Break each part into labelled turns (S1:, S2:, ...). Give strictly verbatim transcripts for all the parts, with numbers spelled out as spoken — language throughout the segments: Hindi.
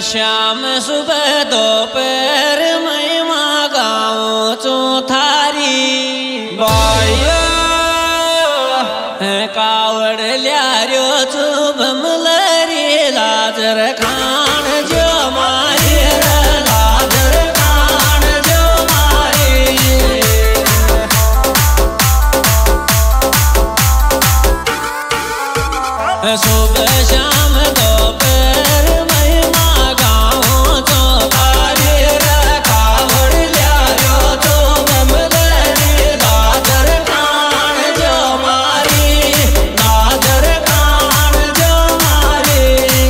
S1: शाम सुबह दोपहर महिमा गाऊं चौथारी बाया कावड़ ल्यारो चुभ मलरी लाजर खान जो मारी लाजर खान जो मारी सुबह शाम दोपहर महिमा गाऊं चौथारी कावड़ ल्यारो चुभ मलरी लाजर खान जो मारी लाजर खान जो मारी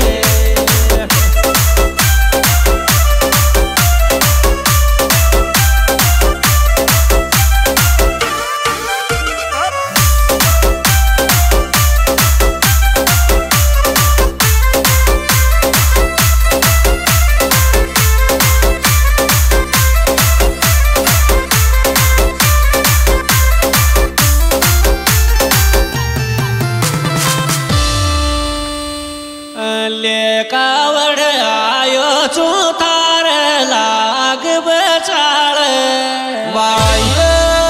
S1: ले कावड़ आयो चौथार लाग बचाड़ बायो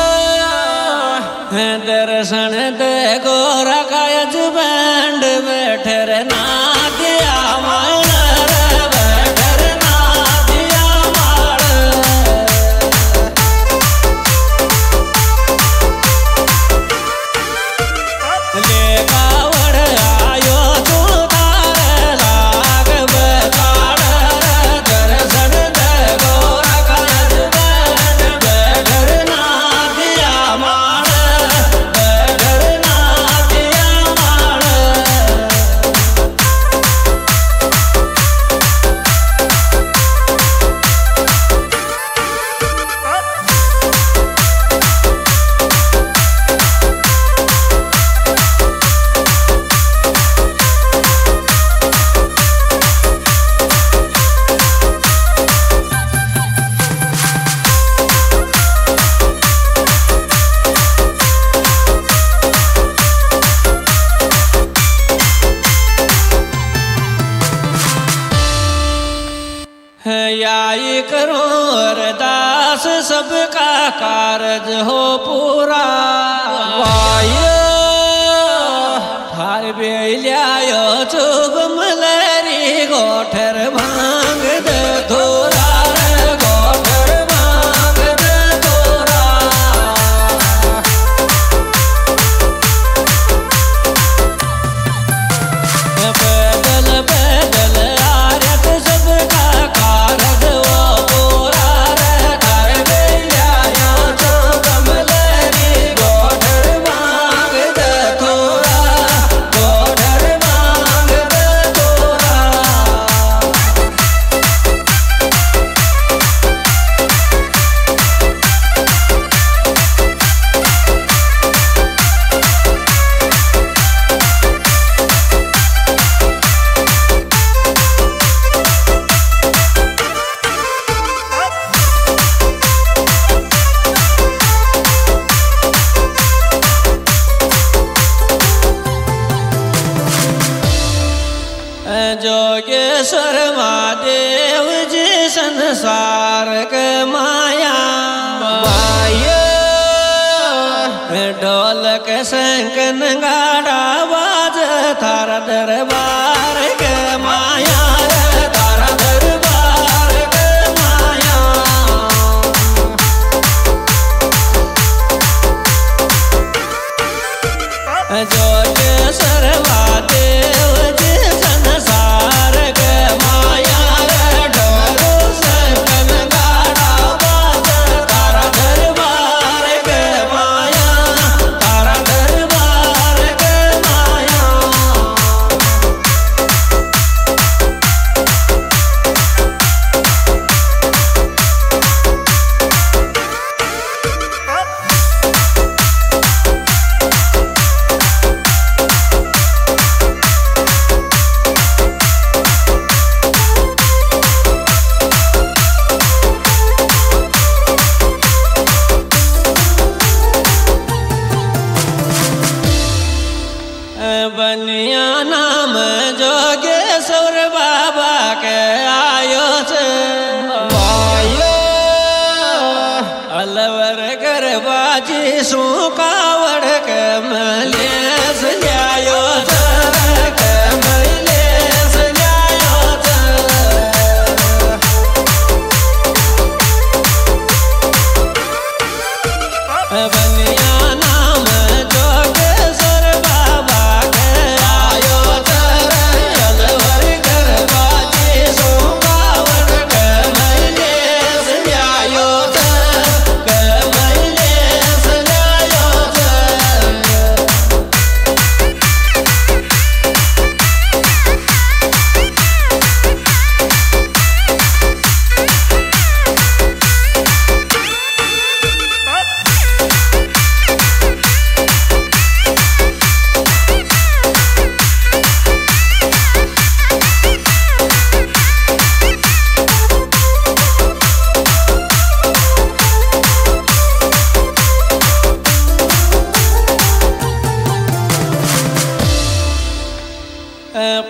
S1: दर्शन दे गोरा कायज बैंड बैठर ना दिया माल बैठर ना दिया माल ले कावड़ आयो याई करो अरदास सबका कारज हो पूरा वायो थार बेलियायो चुभ मलरी गोठर भांग दे थोरा गोठर भांग दे थोरा पैदल पैदल आरत सबका कारज वो पूरा कर बेलियायो चुभ मलरी गोठर भांग दे थोरा गोठर भांग दे थोरा जोगेश्वर महादेव जी संसार के माया माया ढोलक शंख नगाड़ा बाज थारा दरबार के माया थारा दरबार के माया जोगेश्वर महादेव जी संसार के माया ढोल शंख नगाड़ा बाज तारा दरबार के माया तारा दरबार के माया बनिया नाम जोगेश्वर बाबा के आय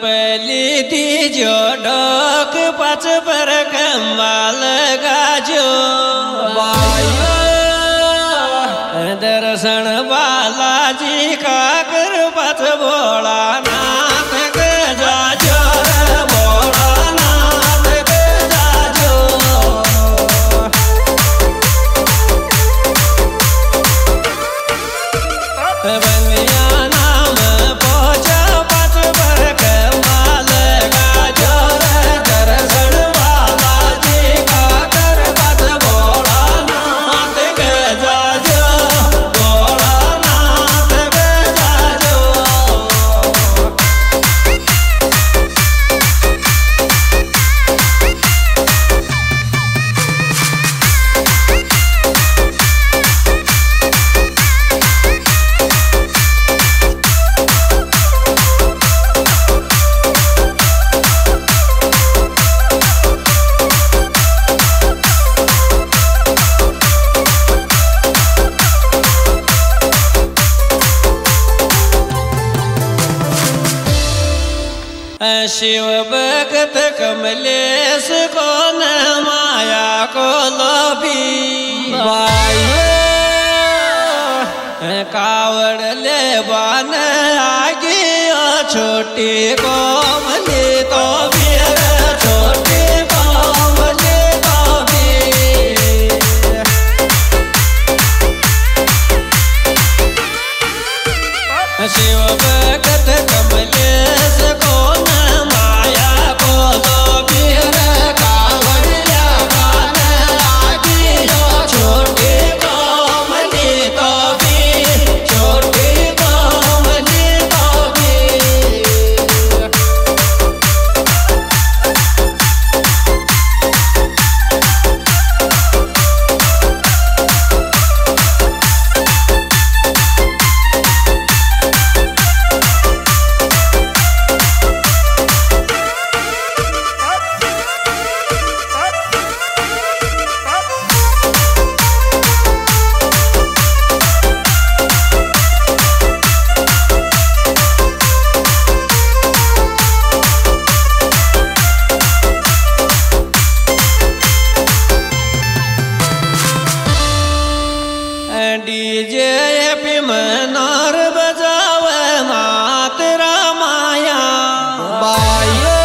S1: पली ती जो डोक पच पर कमाल गाजो दर्शन बालाजी का कर पच भोला नाथ के जाजो भोला नाथ के जाजो बंदिया नाम पहुँचा पच पर कमाल गाजो दर्शन बालाजी का कर पच भोला नाथ के जाजो शिव भगत कमलेश को न माया को लोभी कावड़ ले बान आगे छोटी कोमली तो भी छोटी कोमली तो भी शिव भगत कमलेश को डीजे पे मनोर बजाव मात रामाया बायो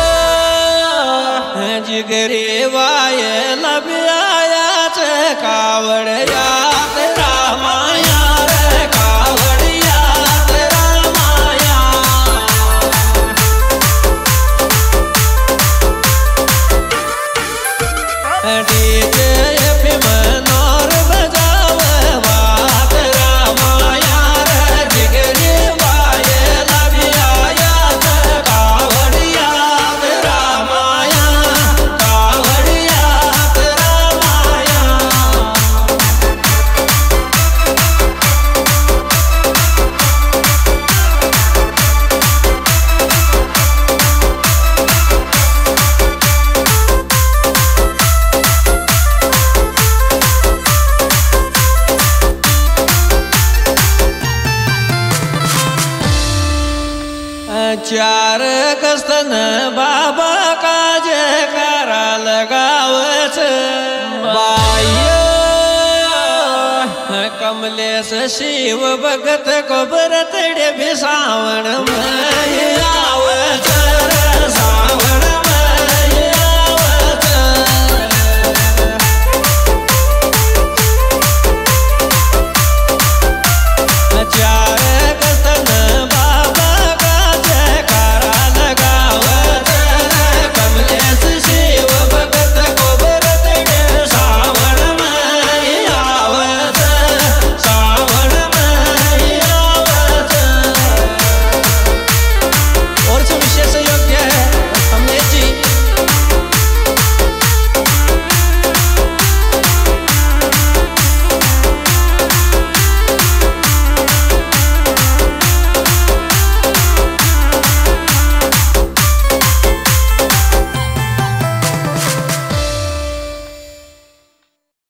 S1: जिगरे वाय लबिया कावड़ याद रामाया रे कावड़ याद रामाया डीजे पे मनोर बजाव चार कस्तन बाबा का जयकारा लगावत बायो कमलेश शिव भगत को बरतड़े भी सावन में